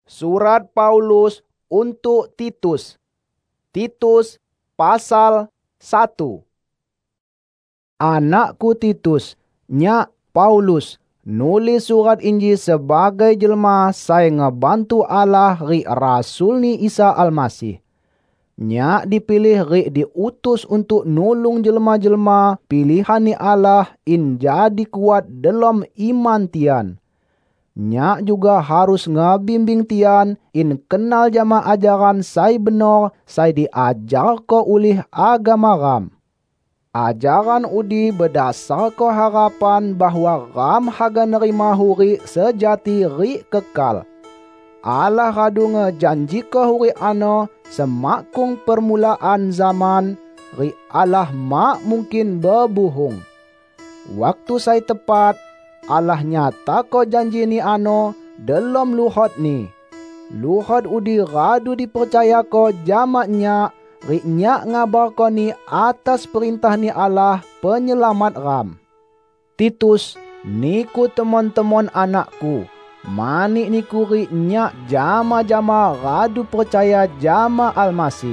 Surat Paulus untuk Titus. Titus pasal 1. Anakku Titus, nyak Paulus, nulis surat Injil sebagai jelma saya ngebantu Allah ri rasul ni Isa Almasih. Nyak dipilih ri diutus untuk nulung jelma-jelma pilihan ni Allah in jadi kuat dalam iman tian. Nyak juga harus ngebimbing tian in kenal jama ajaran saya benar saya diajar ko oleh agama ram. Ajaran udi berdasar ko harapan bahwa ram haga nerima huri sejati ri kekal. Allah radu ngejanji ko huri ano semakung permulaan zaman ri Allah mak mungkin berbohong. Waktu saya tepat Allah nyata ko janji ni ano dalam luhut ni. Luhut udi radu dipercaya ko jamaknya ri nyak ngabar ko ni atas perintah ni Allah penyelamat ram. Titus, niku teman-teman anakku. Mani niku ri nyak jama-jama radu percaya jama Almasih.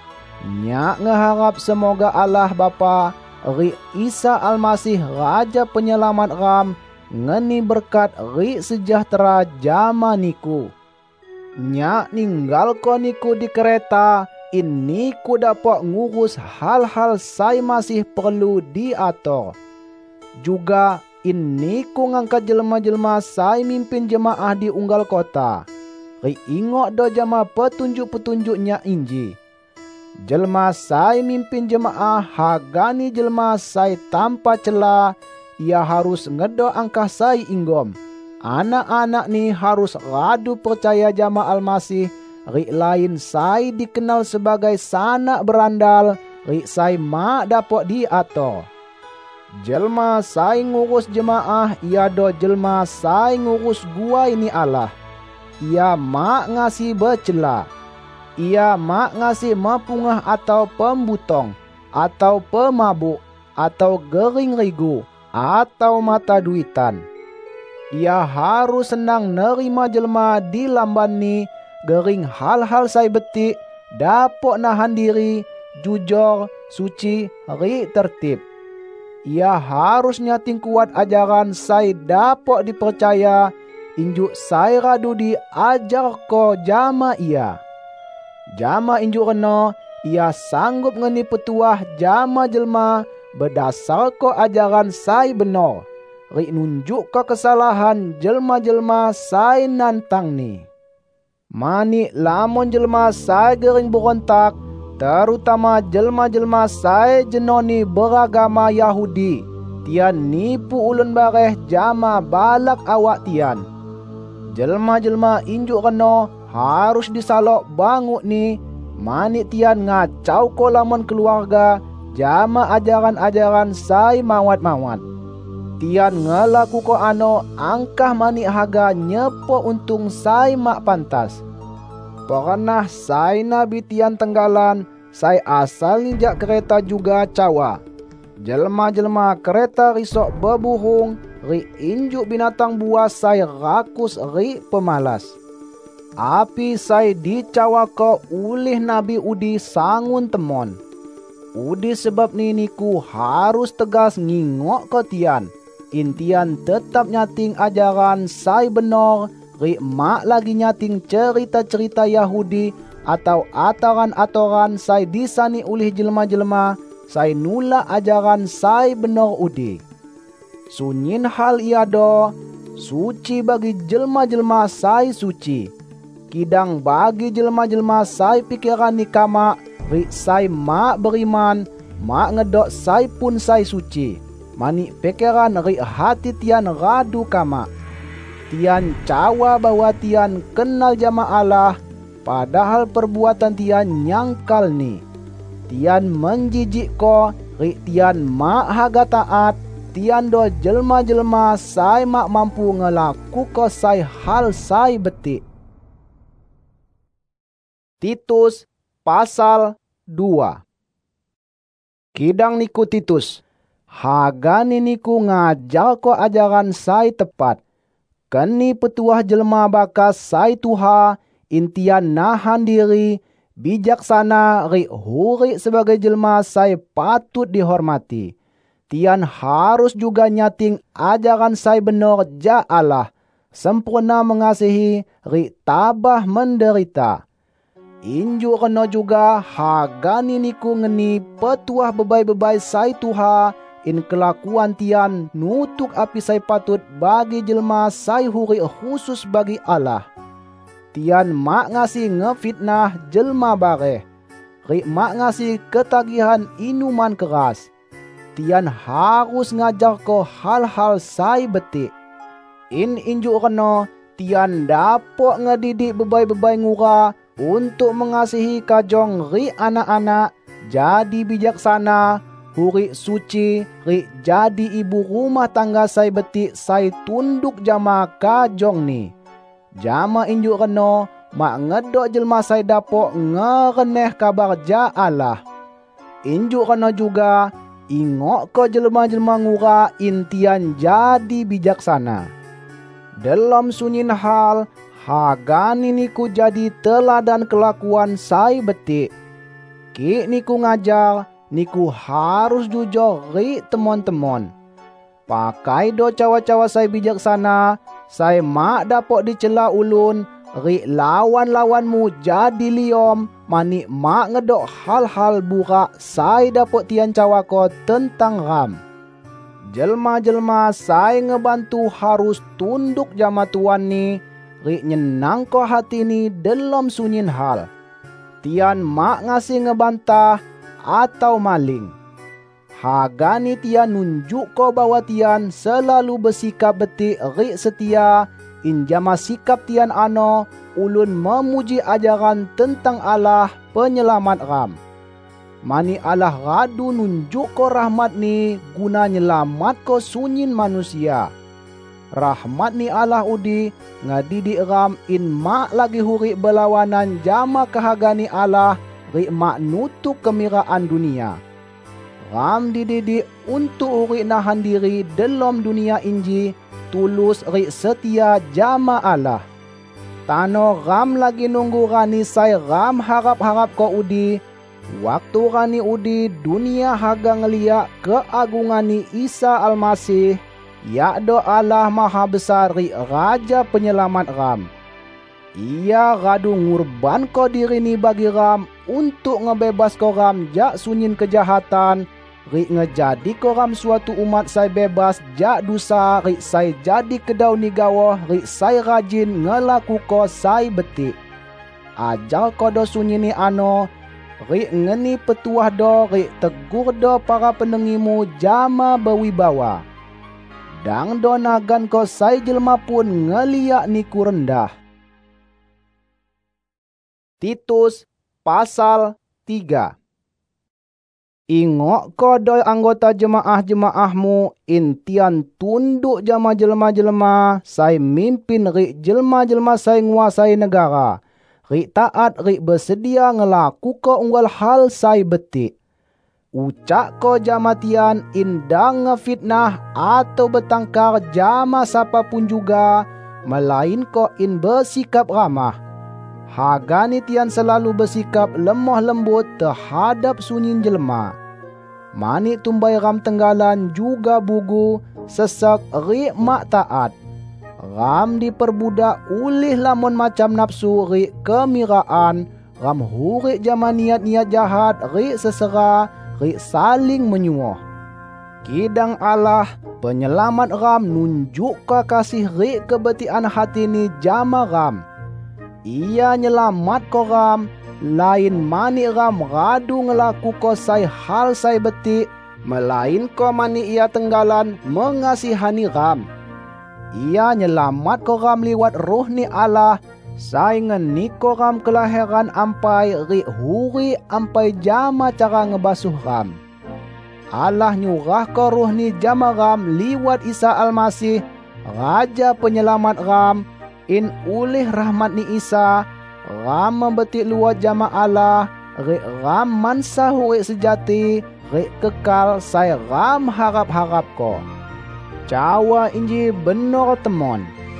Nyak ngeharap semoga Allah Bapa ri Isa Almasih Raja Penyelamat ram ngeni berkat ri sejahtera jama niku. Nyak ninggal ko niku di kereta, ini ku dapat ngurus hal-hal saya masih perlu diatur. Juga ini ku ngangkat jelma-jelma saya mimpin jemaah di unggal kota. Ri ingok do jama petunjuk-petunjuknya inji. Jelma saya mimpin jemaah hagani jelma saya tanpa celah. Ia harus ngedo angkah saya inggom. Anak-anak ni harus radu percaya jama Almasih. Ri lain saya dikenal sebagai sanak berandal. Ri saya mak dapat diatur. Jelma saya ngurus jemaah. Ia do jelma saya ngurus gua ini Allah. Ia mak ngasih bercela. Ia mak ngasih mapungah atau pembutong. Atau pemabuk. Atau gering rigu. Atau mata duitan. Ia harus senang nerima jelma di lamban ni, gering hal-hal saya betik, dapok nahan diri, jujur, suci, ri tertib. Ia harus nyating kuat ajaran saya dapok dipercaya, injuk saya radu diajar ko jama ia. Jama injuk reno, ia sanggup ngeni petuah jama jelma, berdasar ko ajaran saya benar. Ri nunjuk ko kesalahan jelma-jelma saya nantang ni. Mani lamon jelma saya gering berontak, terutama jelma-jelma saya jenoni beragama Yahudi. Tian nipu ulun bareh jama balak awak tian. Jelma-jelma injuk reno harus disalok bangut ni. Mani tian ngacau ko lamon keluarga, jama ajaran-ajaran saya mawat-mawat. Tian ngelaku ko ano angkah mani haga nyepo untung saya mak pantas. Pernah saya nabi tian tenggalan, saya asal ninjak kereta juga cawa. Jelma-jelma kereta risok berbuhung, ri injuk binatang buas saya rakus ri pemalas. Api saya dicawa ko ulih nabi udi sangun temon. Udi sebab ni niku harus tegas ngingok ko tian. Intian tetap nyating ajaran saya benar. Ri mak lagi nyating cerita-cerita Yahudi atau aturan-aturan saya disani oleh jelma-jelma. Saya nula ajaran saya benar udi. Sunyin hal iado, suci bagi jelma-jelma saya suci. Kidang bagi jelma-jelma saya pikiran nikama. Ri saya mak beriman, mak ngedok saya pun saya suci. Mani pikiran ri hati tian radu kama. Tian cawa bahwa tian kenal jama Allah, padahal perbuatan tian nyangkal ni. Tian menjijik ko, ri tian mak haga taat. Tian do jelma-jelma saya mak mampu ngelaku ko saya hal saya betik. Titus pasal 2. Kidang niku Titus, hagani niku ngajar ko ajaran saya tepat. Keni petuah jelma bakas saya Tuha, intian nahan diri, bijaksana ri huri sebagai jelma sai patut dihormati. Tian harus juga nyating ajaran sai benar ja Allah, sempurna mengasihi, ri tabah menderita. Inju kena juga hagani niku ngeni petuah bebai-bebai sai Tuha, in kelakuan tian nutuk api sai patut bagi jelma sai huri khusus bagi Allah. Tian mak ngasi ngefitnah jelma bare, ri mak ngasi ketagihan inuman keras. Tian harus ngajar ko hal-hal sai betik. Injuk reno, tian dapok ngedidik bebai-bebai ngura untuk mengasihi kajong ri anak-anak, jadi bijaksana, huri suci, ri jadi ibu rumah tangga sai betik sai tunduk jama kajong ni. Jama injuk reno, mak ngedok jelma sai dapok ngereneh kabar ja Allah. Injuk reno juga, ingok ko jelma-jelma ngura intian jadi bijaksana. Dalam sunyin hal, hagani niku jadi teladan kelakuan sai betik. Ki niku ngajar, niku harus jujur ri temon-temon. Pakai do cawa-cawa sai bijaksana, sai mak dapok dicela ulun, ri lawan-lawanmu jadi liom, mani mak ngedok hal-hal burak sai dapok tian cawako tentang ram. Jelma-jelma sai ngebantu harus tunduk jama tuan ni, ri nyenang ko hati ni dalam sunyin hal. Tian mak ngasih ngebantah atau maling. Hagani tian nunjuk ko bahwa tian selalu bersikap betik ri setia, in jama sikap tian ano, ulun memuji ajaran tentang Allah penyelamat ram. Mani Allah radu nunjuk ko rahmat ni guna nyelamat ko sunyin manusia. Rahmat ni Allah udi ngadidik ram in mak lagi huri berlawanan jama kahagani Allah, ri mak nutuk kemiraan dunia. Ram dididik untuk uri nahan diri dalam dunia inji, tulus ri setia jama Allah. Tano ram lagi nunggu rani sai ram harap-harap ko udi, waktu rani udi dunia haga ngeliak keagungan ni Isa Almasih, yakdo Allah Maha Besar ri Raja Penyelamat ram. Ia radu ngurban ko diri ni bagi ram untuk ngebebas ko ram jak sunyin kejahatan, ri ngejadi ko ram suatu umat sai bebas jak dosa, ri sai jadi kedau ni gawoh, ri sai rajin ngelaku ko sai betik. Ajar ko do sunyin ni ano, ri ngeni petuah do, ri tegur do para pendengimu jama berwibawa. Dang do nagan ko sai jelma pun ngeliak niku rendah. Titus pasal 3. Ingok ko do anggota jemaah-jemaahmu intian tunduk jama jelma-jelma sai mimpin ri jelma-jelma sai nguasai negara, ri taat ri bersedia ngelaku ko unggal hal sai betik. Ucak ko jama tian indang ngefitnah atau bertangkar jama siapapun juga, melain ko in bersikap ramah. Hagani tian selalu bersikap lemah lembut terhadap sunyin jelma. Mani tumbai ram tenggalan juga bugu, sesak ri mak taat. Ram diperbudak ulih lamun macam nafsu ri kemiraan, ram huri jama niat-niat jahat ri sesera, ri saling menyuoh. Kidang Allah penyelamat ram nunjuk ke kasih ri kebetian hati ni jama ram. Ia nyelamat ko ram, lain mani ram radu ngelaku ko sai hal sai betik, melain ko mani ia tenggalan mengasihani ram. Ia nyelamat ko ram liwat roh ni Allah, sai ngeni ko ram kelahiran ampai ri huri ampai jama cara ngebasuh ram. Allah nyurah ko roh ni jama ram liwat Isa Almasih, Raja Penyelamat ram, in ulih rahmat ni Isa, ram membetik luat jama Allah, ri ram mansa huri sejati, ri kekal sai ram harap-harap ko. Cawa inji benor temon.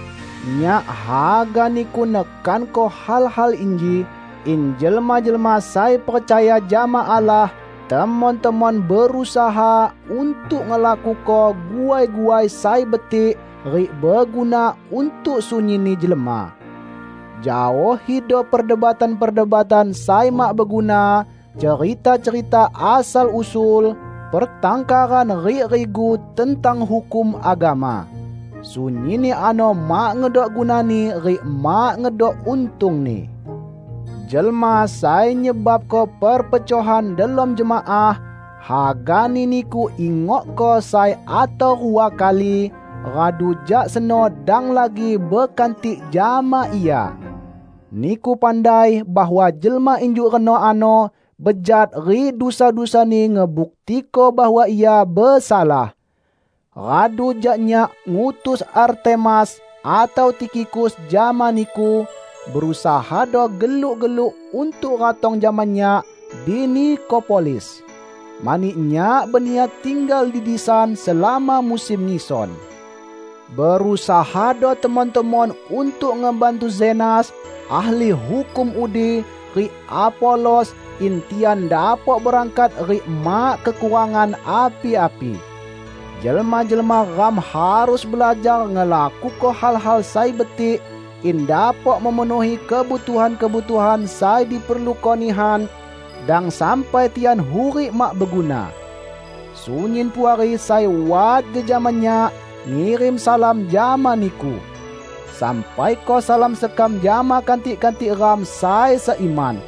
Nya haga niku nekan ko hal-hal inji, in jelma-jelma saya percaya jama Allah, teman-teman berusaha untuk ngelaku ko guai-guai saya betik, rik berguna untuk sunyini jelma. Jauh hidup perdebatan-perdebatan saya mak berguna, cerita-cerita asal-usul, pertangkaran rik-rigu tentang hukum agama. Sunyini ano mak ngedok gunani, rik mak ngedok untung ni. Jelma saya nyebab ko perpecahan dalam jemaah, hagani niku ingok ko saya atau 2 kali, radu jak seno dang lagi berkantik jama ia. Niku pandai bahwa jelma injuk reno ano, bejat ri dosa-dosa ni ngebukti ko bahwa ia bersalah. Radu jaknya ngutus Artemas atau Tikikus jama niku, berusaha do geluk-geluk untuk ratong zamannya di Nikopolis. Maniknya berniat tinggal di disan selama musim ngison. Berusaha do teman-teman untuk ngebantu Zenas, ahli hukum Udi, ri Apolos, intian dapat berangkat ri mak kekurangan api-api. Jelma-jelma ram harus belajar ngelaku ko hal-hal saya betik, in dapat memenuhi kebutuhan-kebutuhan saya diperlukonihan, dan sampai tian huri mak berguna. Sunyin puari saya wad ke jamannya, ngirim salam jama niku. Sampai ko salam sekam jama kantik-kantik ram saya seiman.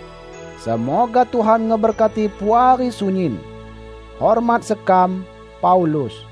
Semoga Tuhan ngeberkati puari sunyin. Hormat sekam, Paulus.